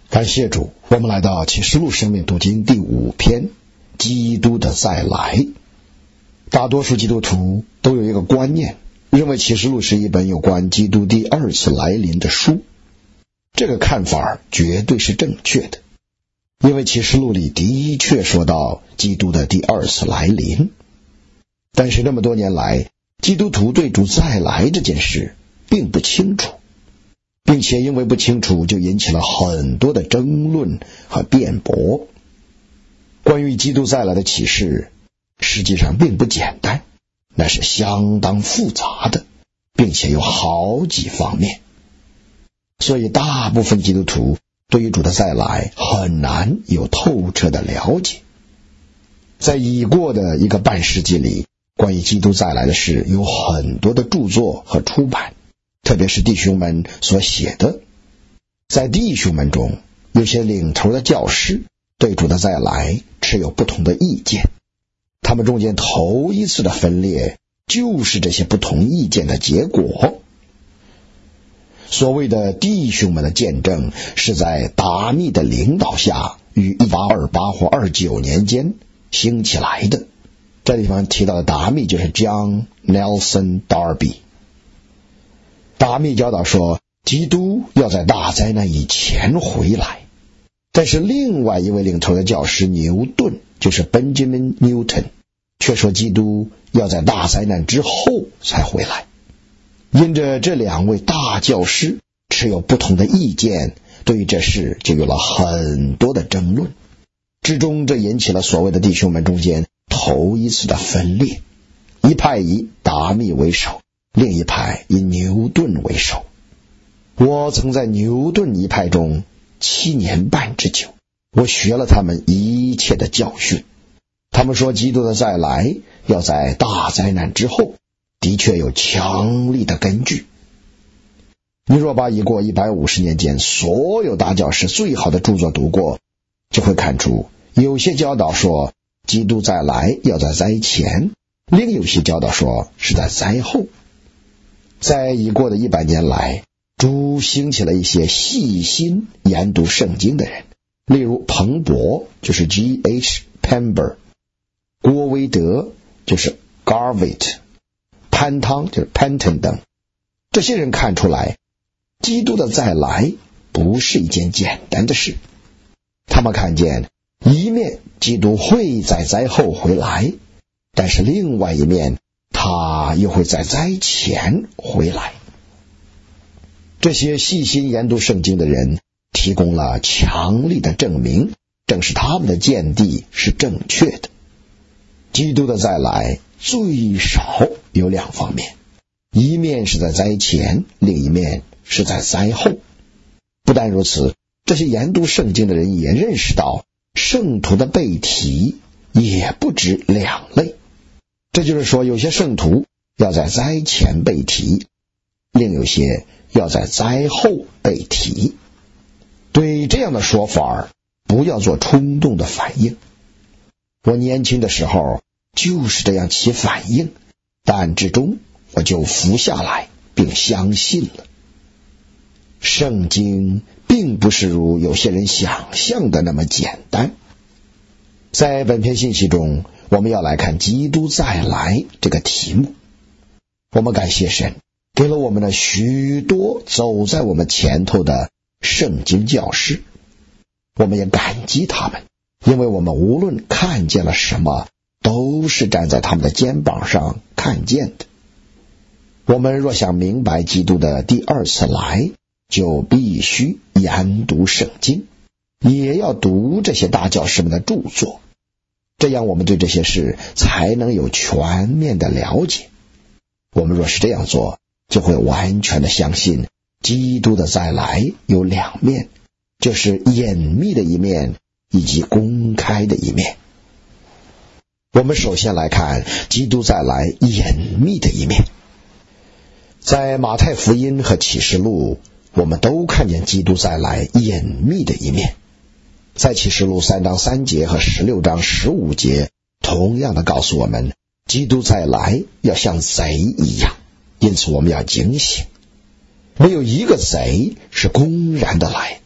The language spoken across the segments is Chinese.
感谢主，我们来到启示录生命读经第5篇，基督的再来。大多数基督徒都有一个观念，认为启示录是一本有关基督第二次来临的书。这个看法绝对是正确的，因为启示录里的确说到基督的第二次来临。但是那么多年来，基督徒对主再来这件事并不清楚，并且因为不清楚，就引起了很多的争论和辩驳。关于基督再来的启示，实际上并不简单，那是相当复杂的，并且有好几方面。所以大部分基督徒对于主的再来很难有透彻的了解。在已过的一个半世纪里，关于基督再来的事有很多的著作和出版，特别是弟兄们所写的。在弟兄们中，有些领头的教师对主的再来持有不同的意见，他们中间头一次的分裂就是这些不同意见的结果。所谓的弟兄们的见证是在达密的领导下于1828或29年间兴起来的。这地方提到的达密就是 John Nelson Darby。达密教导说，基督要在大灾难以前回来，但是另外一位领头的教师牛顿，就是 Benjamin Newton， 却说基督要在大灾难之后才回来。因着这两位大教师持有不同的意见，对于这事就有了很多的争论，之中这引起了所谓的弟兄们中间头一次的分裂，一派以达密为首，另一派以牛顿为首。我曾在牛顿一派中7年半之久，我学了他们一切的教训。他们说基督的再来要在大灾难之后，的确有强力的根据。你若把已过150年间所有大教师最好的著作读过，就会看出有些教导说基督再来要在灾前，另有些教导说是在灾后。在已过的100年来，主兴起了一些细心研读圣经的人，例如彭博，就是 G.H. Pember， 郭威德，就是 Garvett， 潘汤，就是 Penton 等。这些人看出来基督的再来不是一件简单的事。他们看见一面基督会在灾后回来，但是另外一面他又会在灾前回来。这些细心研读圣经的人提供了强力的证明，正是他们的见地是正确的。基督的再来最少有2方面，一面是在灾前，另一面是在灾后。不但如此，这些研读圣经的人也认识到圣徒的被提也不止2类。这就是说，有些圣徒要在灾前被提，另有些要在灾后被提。对这样的说法，不要做冲动的反应。我年轻的时候就是这样起反应，但至终我就服下来并相信了。圣经并不是如有些人想象的那么简单。在本篇信息中，我们要来看基督再来这个题目。我们感谢神，给了我们的许多走在我们前头的圣经教师，我们也感激他们，因为我们无论看见了什么，都是站在他们的肩膀上看见的。我们若想明白基督的第二次来，就必须研读圣经，也要读这些大教师们的著作，这样我们对这些事才能有全面的了解。我们若是这样做，就会完全的相信基督的再来有2面，就是隐秘的一面以及公开的一面。我们首先来看基督再来隐秘的一面。在马太福音和启示录，我们都看见基督再来隐秘的一面。在启示录3章3节和16章15节同样的告诉我们，基督再来要像贼一样，因此我们要警醒。没有一个贼是公然的来，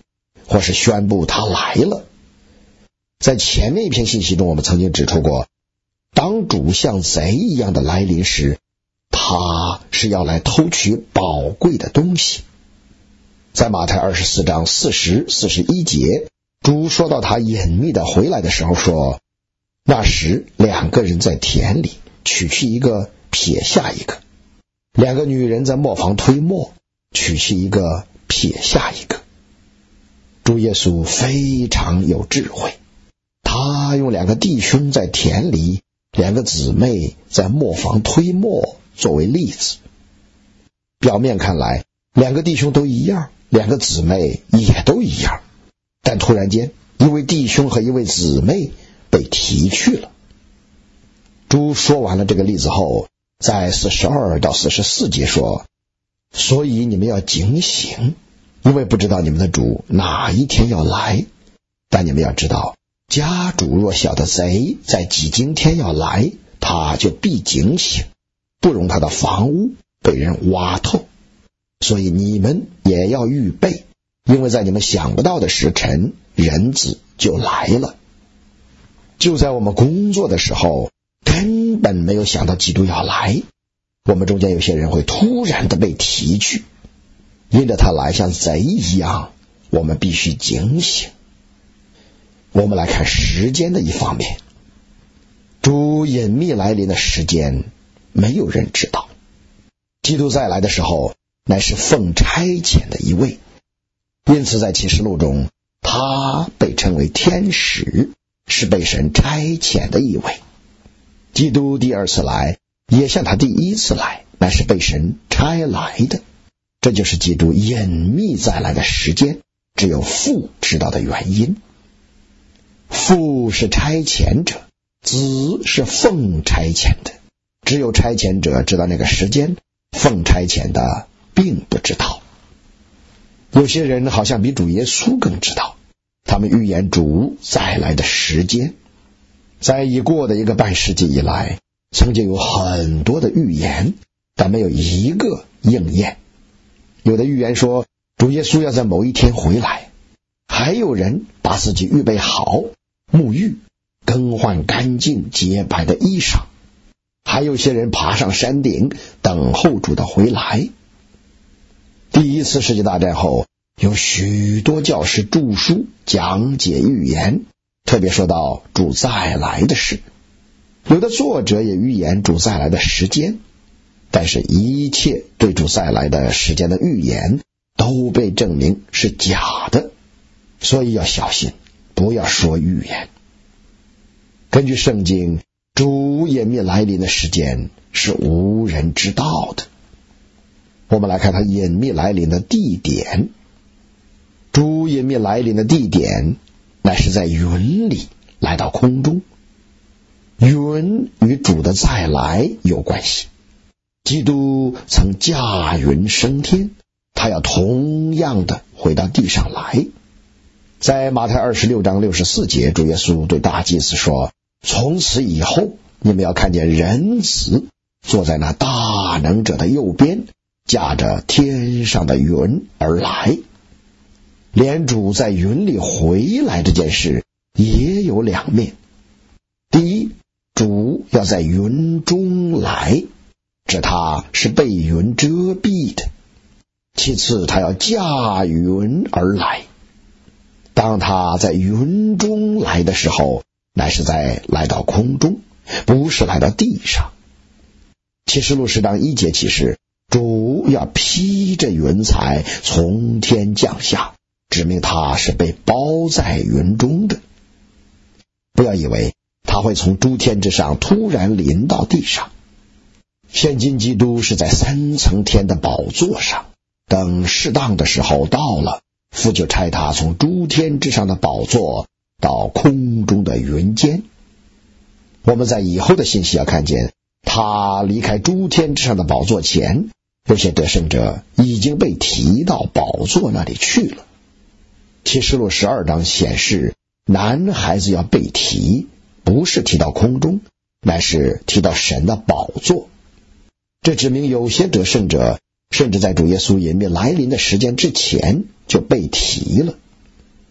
或是宣布他来了。在前面一篇信息中，我们曾经指出过，当主像贼一样的来临时，他是要来偷取宝贵的东西。在马太24章40、41节，主说到他隐秘的回来的时候说，那时2个人在田里，取去一个，撇下一个；2个女人在磨坊推磨，取去一个，撇下一个。主耶稣非常有智慧，他用2个弟兄在田里，2个姊妹在磨坊推磨作为例子。表面看来2个弟兄都一样，2个姊妹也都一样，但突然间一位弟兄和一位姊妹被提去了。主说完了这个例子后，在42到44节说，所以你们要警醒，因为不知道你们的主哪一天要来。但你们要知道，家主若晓得贼在几经天要来，他就必警醒，不容他的房屋被人挖透。所以你们也要预备，因为在你们想不到的时辰，人子就来了。就在我们工作的时候，根本没有想到基督要来。我们中间有些人会突然的被提去，因着他来像贼一样，我们必须警醒。我们来看时间的一方面，主隐秘来临的时间没有人知道。基督再来的时候，乃是奉差遣的一位，因此在启示录中，他被称为天使，是被神差遣的一位。基督第2次来也像他第1次来，乃是被神差来的。这就是基督隐秘再来的时间，只有父知道的原因。父是差遣者，子是奉差遣的，只有差遣者知道那个时间，奉差遣的并不知道。有些人好像比主耶稣更知道，他们预言主再来的时间。在已过的1个半世纪以来，曾经有很多的预言，但没有一个应验。有的预言说主耶稣要在某一天回来，还有人把自己预备好，沐浴，更换干净洁白的衣裳，还有些人爬上山顶等候主的回来。第1次世界大战后，有许多教师著书讲解预言，特别说到主再来的事。有的作者也预言主再来的时间，但是一切对主再来的时间的预言都被证明是假的，所以要小心，不要说预言。根据圣经，主隐秘来临的时间是无人知道的。我们来看他隐秘来临的地点。主隐秘来临的地点乃是在云里来到空中。云与主的再来有关系。基督曾驾云升天，他要同样的回到地上来。在马太26章64节，主耶稣对大祭司说，从此以后，你们要看见人子坐在那大能者的右边，驾着天上的云而来。连主在云里回来这件事也有2面。第一，主要在云中来，指他是被云遮蔽的。其次，他要驾云而来。当他在云中来的时候，乃是在来到空中，不是来到地上。启示录10章1节启示，主要披着云彩从天降下，指明他是被包在云中的。不要以为他会从诸天之上突然临到地上。现今基督是在3层天的宝座上，等适当的时候到了，父就差他从诸天之上的宝座到空中的云间。我们在以后的信息要看见，他离开诸天之上的宝座前，有些得胜者已经被提到宝座那里去了。启示录12章显示，男孩子要被提，不是提到空中，乃是提到神的宝座。这指明有些得胜者甚至在主耶稣隐秘来临的时间之前就被提了。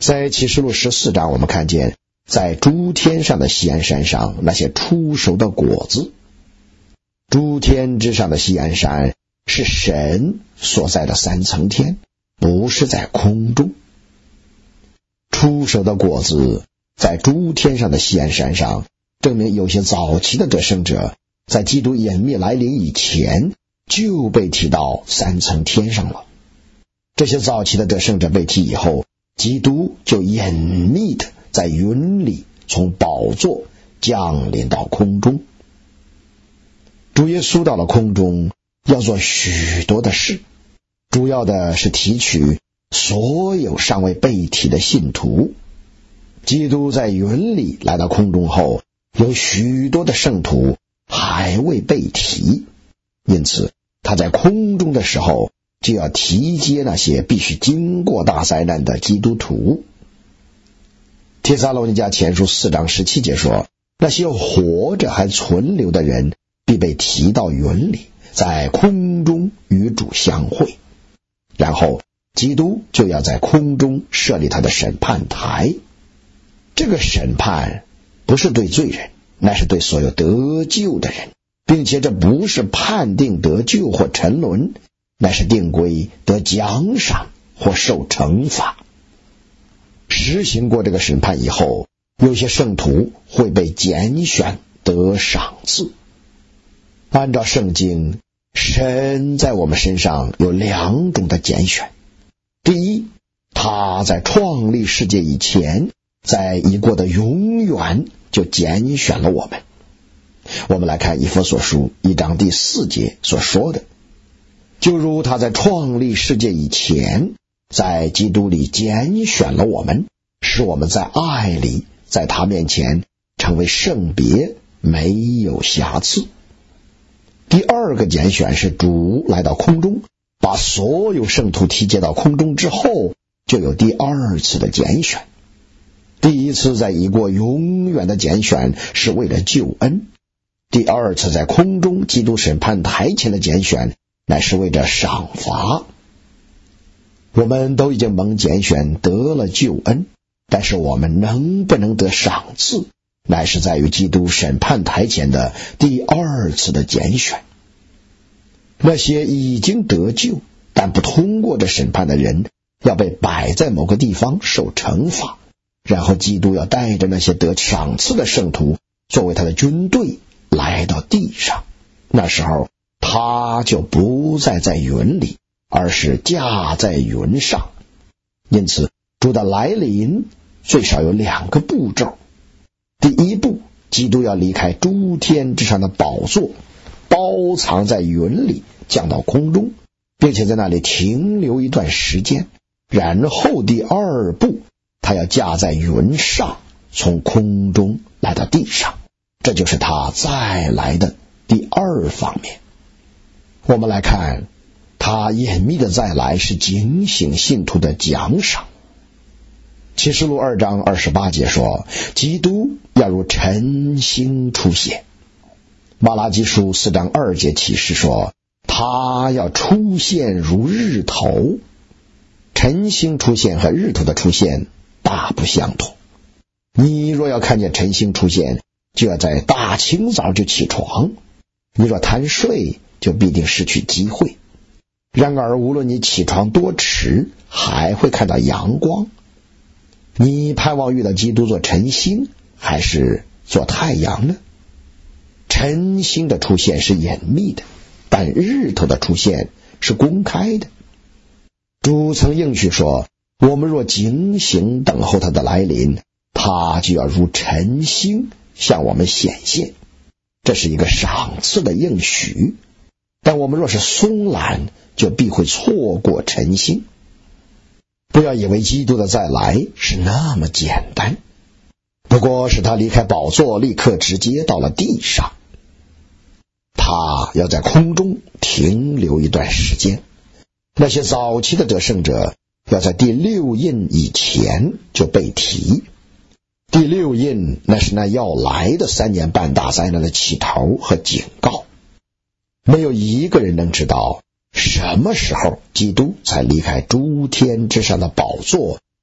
在启示录14章，我们看见在诸天上的锡安山上那些初熟的果子。诸天之上的锡安山是神所在的3层天，不是在空中。初熟的果子在诸天上的锡安山上，证明有些早期的得胜者在基督隐秘来临以前就被提到3层天上了。这些早期的得胜者被提以后，基督就隐秘的在云里从宝座降临到空中。主耶稣到了空中要做许多的事，主要的是提取所有尚未被提的信徒。基督在云里来到空中后，有许多的圣徒还未被提，因此他在空中的时候就要提接那些必须经过大灾难的基督徒。帖撒罗尼迦前书4章17节说，那些活着还存留的人必被提到云里，在空中与主相会，然后基督就要在空中设立他的审判台。这个审判不是对罪人，乃是对所有得救的人，并且这不是判定得救或沉沦，乃是定规得奖赏或受惩罚。实行过这个审判以后，有些圣徒会被拣选得赏赐。按照圣经，神在我们身上有2种的拣选。第一，他在创立世界以前，在已过的永远就拣选了我们。我们来看以弗所书1章第4节所说的，就如他在创立世界以前，在基督里拣选了我们，使我们在爱里，在他面前成为圣别，没有瑕疵。第二个拣选是主来到空中，把所有圣徒提接到空中之后，就有第2次的拣选。第一次在已过永远的拣选是为了救恩，第2次在空中基督审判台前的拣选乃是为着赏罚。我们都已经蒙拣选得了救恩，但是我们能不能得赏赐，乃是在于基督审判台前的第2次的拣选。那些已经得救但不通过这审判的人，要被摆在某个地方受惩罚，然后基督要带着那些得赏赐的圣徒作为他的军队来到地上。那时候他就不再在云里，而是驾在云上。因此主的来临最少有2个步骤。第一步，基督要离开诸天之上的宝座，包藏在云里，降到空中，并且在那里停留一段时间。然后第2步，他要驾在云上，从空中来到地上，这就是他再来的第2方面。我们来看，他隐秘的再来是警醒信徒的奖赏。启示录2章28节说，基督要如晨星出现。马拉基书4章2节启示说，他要出现如日头。晨星出现和日头的出现大不相同。你若要看见晨星出现，就要在大清早就起床，你若贪睡，就必定失去机会。然而无论你起床多迟，还会看到阳光。你盼望遇到基督做晨星，还是做太阳呢？晨星的出现是隐秘的，但日头的出现是公开的。主曾应许说，我们若警醒等候他的来临，他就要如晨星向我们显现。这是一个赏赐的应许，但我们若是松懒，就必会错过晨星。不要以为基督的再来是那么简单，不过是他离开宝座，立刻直接到了地上。他要在空中停留一段时间。那些早期的得胜者要在第6印以前就被提。第6印那是那要来的3年半大灾难的起头和警告。没有一个人能知道什么时候基督才离开诸天之上的宝座，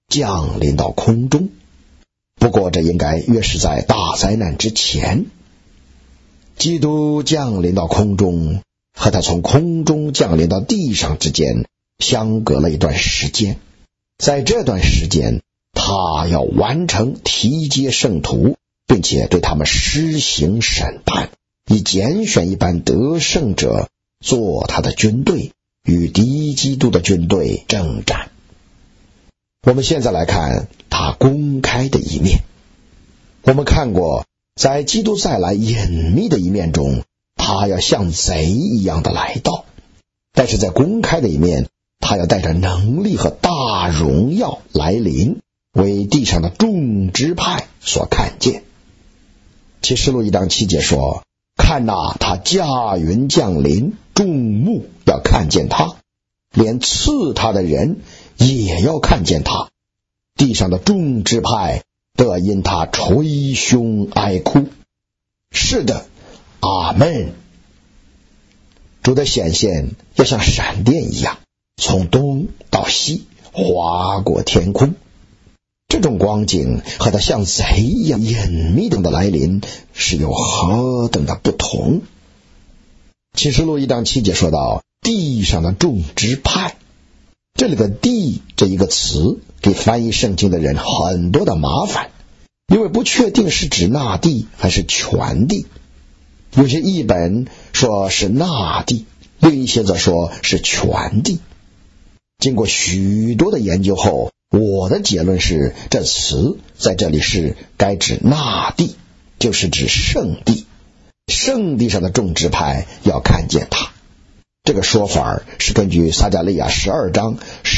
降临到空中。不过这应该约是在大灾难之前。基督降临到空中和他从空中降临到地上之间相隔了一段时间，在这段时间他要完成提接圣徒，并且对他们施行审判，以拣选一般得胜者做他的军队，与敌基督的军队征战。我们现在来看他公开的一面。我们看过，在基督再来隐秘的一面中，他要像贼一样的来到，但是在公开的一面，他要带着能力和大荣耀来临，为地上的众支派所看见。启示录1章7节说，看哪，他驾云降临，众目要看见他，连刺他的人也要看见他，地上的众支派都要因他捶胸哀哭。是的，阿们。主的显现要像闪电一样，从东到西划过天空。这种光景和他像贼一样隐秘的来临是有何等的不同。启示录1章7节说到地上的众支派，这里的地这一个词给翻译圣经的人很多的麻烦，因为不确定是指那地还是全地。有些译本说是那地，另一些则说是全地。经过许多的研究后，我的结论是，这词在这里是该指那地，就是指圣地，圣地上的众支派要看见他。这个说法是根据撒迦利亚12章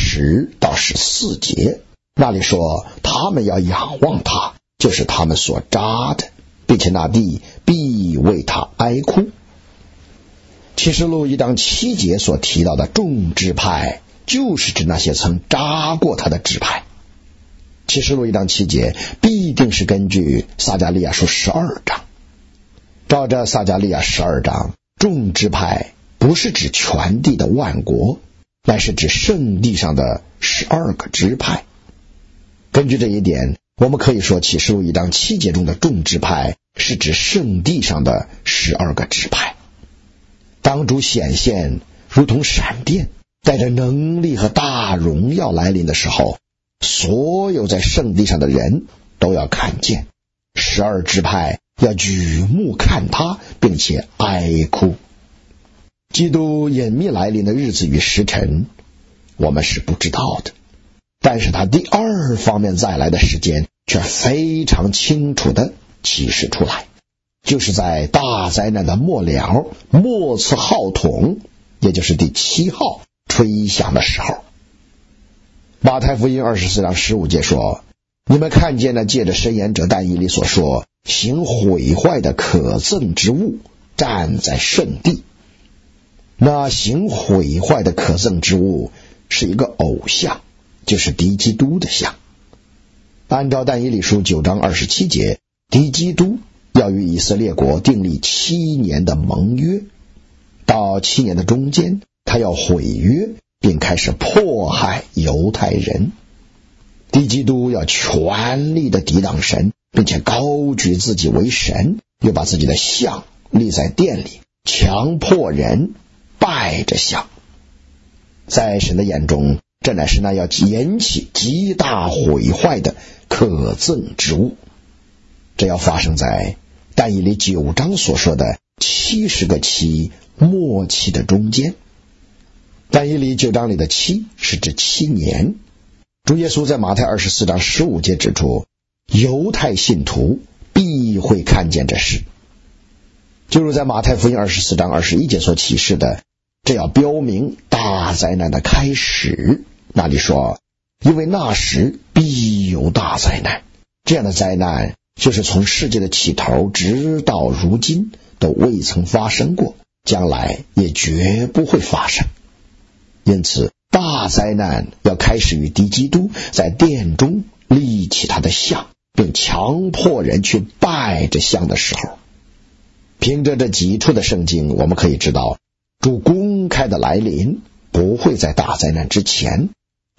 10到14节，那里说他们要仰望他，就是他们所扎的，并且那地必为他哀哭。启示录1章7节所提到的众支派，就是指那些曾扎过他的支派。启示录1章7节必定是根据撒迦利亚书12章。照着撒迦利亚12章，众支派不是指全地的万国，乃是指圣地上的12个支派。根据这一点，我们可以说启示录1章7节中的众支派是指圣地上的12个支派。当主显现如同闪电，带着能力和大荣耀来临的时候，所有在圣地上的人都要看见，12支派要举目看他，并且哀哭。基督隐秘来临的日子与时辰我们是不知道的，但是他第二方面再来的时间却非常清楚地启示出来，就是在大灾难的末了，末次号筒，也就是第7号吹响的时候。马太福音24章15节说，你们看见了借着申言者但以理所说行毁坏的可憎之物站在圣地。那行毁坏的可憎之物是一个偶像，就是敌基督的像。按照但以理书9章27节，敌基督要与以色列国订立7年的盟约，到7年的中间，他要毁约，并开始迫害犹太人。敌基督要全力的抵挡神，并且高举自己为神，又把自己的像立在殿里，强迫人拜着像。在神的眼中，这乃是那要引起极大毁坏的可憎之物。这要发生在但以理9章所说的70个期末期的中间。但以理9章里的7是指7年。主耶稣在马太24章15节指出，犹太信徒必会看见这事。就如在马太福音24章21节所启示的，这要标明大灾难的开始。那里说，因为那时必有大灾难，这样的灾难就是从世界的起头直到如今都未曾发生过，将来也绝不会发生。因此大灾难要开始于敌基督在殿中立起他的像，并强迫人去拜着像的时候。凭着这几处的圣经，我们可以知道主公开的来临不会在大灾难之前，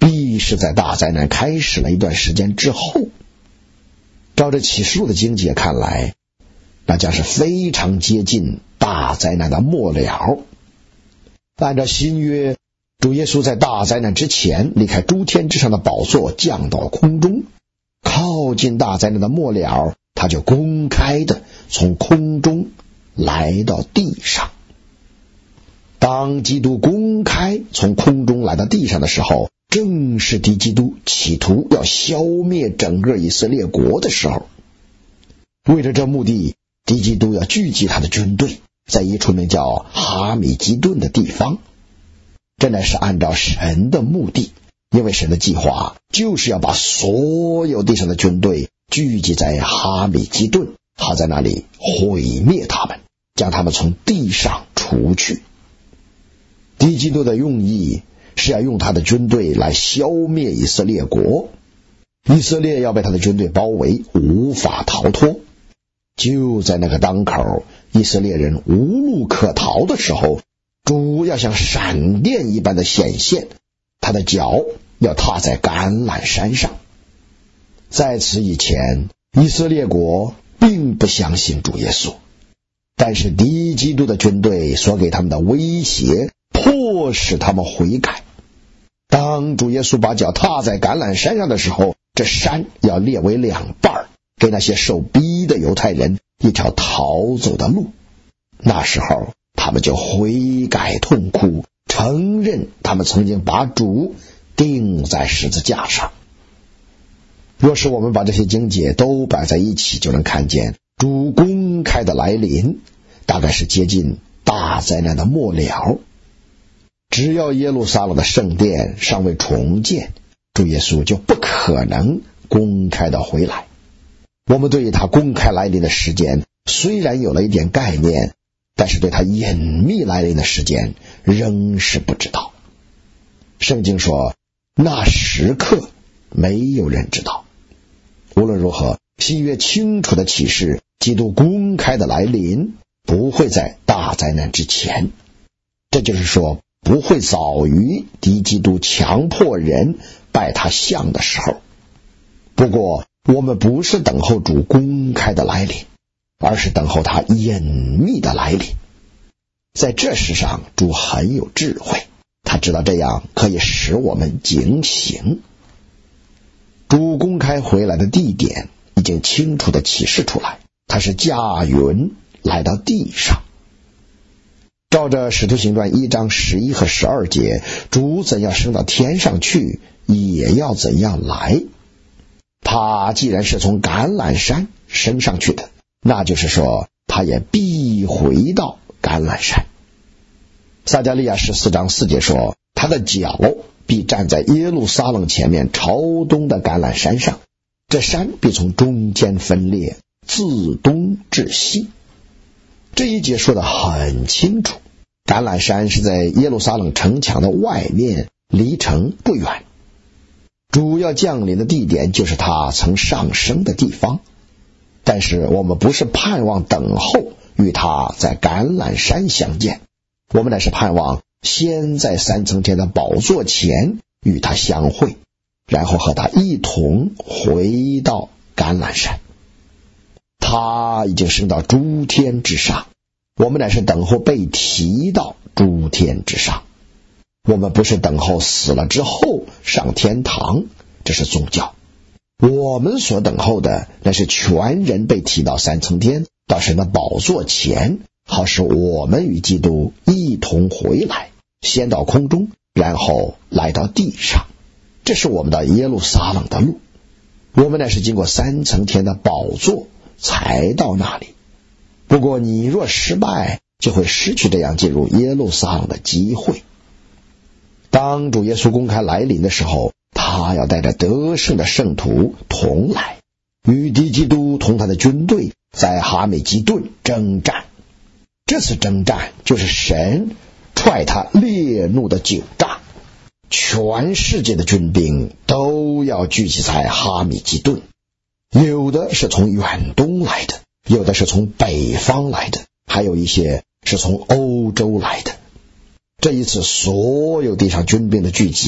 必是在大灾难开始了一段时间之后。照着启示录的经节看来，那将是非常接近大灾难的末了。按照新约，主耶稣在大灾难之前离开诸天之上的宝座，降到空中，靠近大灾难的末了，他就公开的从空中来到地上。当基督公开从空中来到地上的时候，正是敌基督企图要消灭整个以色列国的时候。为了这目的，敌基督要聚集他的军队，在一处名叫哈米基顿的地方。这乃是按照神的目的，因为神的计划就是要把所有地上的军队聚集在哈米基顿，好在那里毁灭他们，将他们从地上除去。敌基督的用意是要用他的军队来消灭以色列国，以色列要被他的军队包围，无法逃脱。就在那个当口，以色列人无路可逃的时候，主要像闪电一般的显现，他的脚要踏在橄榄山上。在此以前，以色列国并不相信主耶稣，但是敌基督的军队所给他们的威胁迫使他们悔改。当主耶稣把脚踏在橄榄山上的时候，这山要裂为两半，给那些受逼的犹太人一条逃走的路。那时候他们就悔改痛哭，承认他们曾经把主钉在十字架上。若是我们把这些经节都摆在一起，就能看见主公开的来临，大概是接近大灾难的末了。只要耶路撒冷的圣殿尚未重建，主耶稣就不可能公开的回来。我们对于他公开来临的时间虽然有了一点概念，但是对他隐秘来临的时间仍是不知道。圣经说，那时刻没有人知道。无论如何，新约清楚的启示，基督公开的来临不会在大灾难之前，这就是说不会早于敌基督强迫人拜他像的时候。不过我们不是等候主公开的来临，而是等候他隐秘的来临。在这世上，主很有智慧，他知道这样可以使我们警醒。主公开回来的地点已经清楚地启示出来，他是驾云来到地上。照着使徒行传1章11和12节，主怎样升到天上去，也要怎样来。他既然是从橄榄山升上去的，那就是说他也必回到橄榄山。撒迦利亚14章4节说，他的脚必站在耶路撒冷前面朝东的橄榄山上，这山必从中间分裂，自东至西。这一节说得很清楚，橄榄山是在耶路撒冷城墙的外面，离城不远。主要降临的地点就是他曾上升的地方，但是我们不是盼望等候与他在橄榄山相见，我们乃是盼望先在3层天的宝座前与他相会，然后和他一同回到橄榄山。他已经升到诸天之上，我们乃是等候被提到诸天之上。我们不是等候死了之后上天堂，这是宗教。我们所等候的那是全人被提到3层天，到神的宝座前，好使我们与基督一同回来，先到空中，然后来到地上。这是我们到耶路撒冷的路。我们乃是经过3层天的宝座才到那里。不过你若失败，就会失去这样进入耶路撒冷的机会。当主耶稣公开来临的时候，他要带着得胜的圣徒同来，与敌基督同他的军队在哈美基顿征战。这次征战就是神踹他烈怒的酒炸，全世界的军兵都要聚集在哈米基顿，有的是从远东来的，有的是从北方来的，还有一些是从欧洲来的。这一次所有地上军兵的聚集，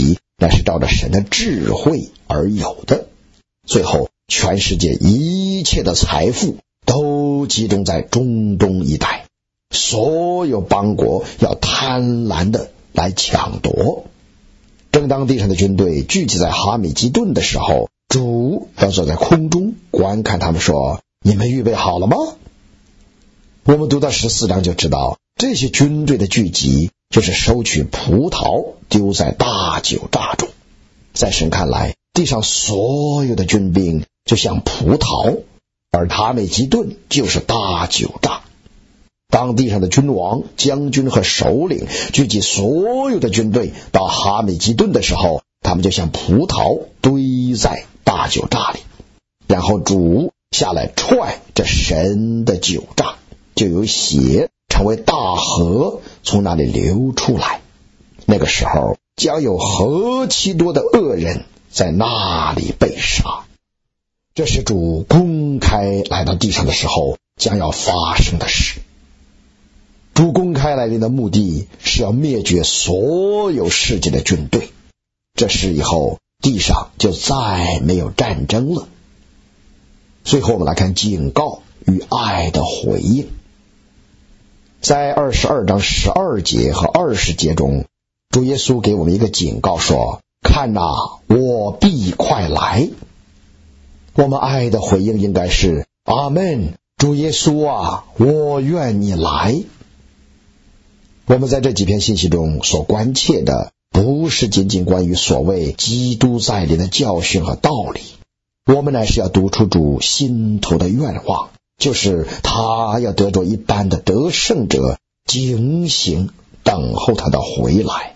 那是照着神的智慧而有的。最后，全世界一切的财富都集中在中东一带，所有邦国要贪婪的来抢夺。正当地上的军队聚集在哈米基顿的时候，主要坐在空中观看他们，说：你们预备好了吗？我们读到14章就知道，这些军队的聚集就是收取葡萄丢在大酒榨中。在神看来，地上所有的军兵就像葡萄，而哈米基顿就是大酒榨。当地上的君王、将军和首领聚集所有的军队到哈米基顿的时候，他们就像葡萄堆在大酒榨里，然后主下来踹这神的酒榨，就有血成为大河从那里流出来。那个时候将有何其多的恶人在那里被杀。这是主公开来到地上的时候将要发生的事。主公开来临的目的是要灭绝所有世界的军队，这事以后地上就再没有战争了。最后我们来看警告与爱的回应。在22章12节和20节中，主耶稣给我们一个警告，说：看哪，我必快来。我们爱的回应应该是：阿们，主耶稣啊，我愿你来。我们在这几篇信息中所关切的不是仅仅关于所谓基督再临的教训和道理，我们乃是要读出主心头的愿望，就是他要得着一般的得胜者警醒等候他的回来。